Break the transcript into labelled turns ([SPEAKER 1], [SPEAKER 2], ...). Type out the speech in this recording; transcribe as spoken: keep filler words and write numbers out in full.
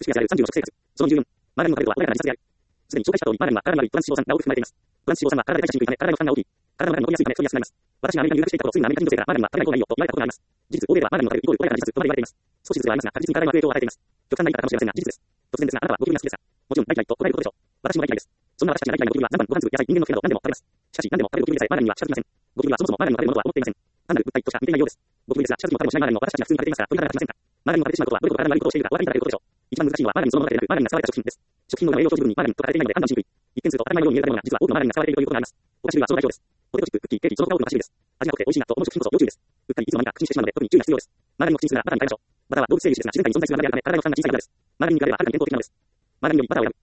[SPEAKER 1] 美しく味わえるさんじゅうの食生活。そのじゅうよん、マーガリンのカレーとは穏やかな自殺である。すでに紹介した通り、マーガリンは体に悪いトランス脂肪酸が多く含まれています。トランス脂肪酸は体で代謝しにくいため、体の負担が大きい。体の中に残りやすいため太りやすくなります。私がアメリカに留学していた頃、すぐにアメリカ人女性からマーガリンは食べない方がいいよと言われたことがあります。事実、欧米ではマーガリンを食べるイコール穏やかな自殺とまで言われています。少しずつではありますが、確実に体に悪影響を与えています。極端な言い方かもしれませんが、事実です。突然ですが、あなたはゴキブリが好きですか？もちろん大嫌いと答えることでしょう。私も大嫌いです。そんな私たちが大嫌いなゴキブリは何番ご飯粒、野菜、人間の毛など何でも食べます。しかし、何でも食べるゴキブリでさえマーガリンには近づきません。ゴキブリはそもそもマーガリンを食べるものとは思っていません。単なる物体としか見ていないようです。ゴキブリですが、近づきも食べもしないマーガリンを私たちが普通に食べていますから、鳥肌が立ちませんか？マーガリンを食べてしまうことはどれほど体に悪いことをしているかお分かりいただけることでしょう。一番難しいのはマーガリンそのものだけでなく、マーガリンが使われた食品です。食品の栄養表示文にマーガリンと書かれていないので判断しにくい。一見すると当たり前のように見える食べ物が、実は多くのマーガリンが使われているということがあります。お菓子類はその代表です。ポテトチップ、クッキー、ケーキ、その他多くの菓子類です。味が濃くて美味しいなと思う食品こそ要注意です。うっかりいつの間にか口にしてしまうので特に注意が必要です。マーガリンを口にするならバターに変えましょう。バターは動物性油脂ですが自然界に存在する油であるため体の負担が小さいからです。マーガリンに比べればはるかに健康的なのです。マーガリンよりバターを選ぶ。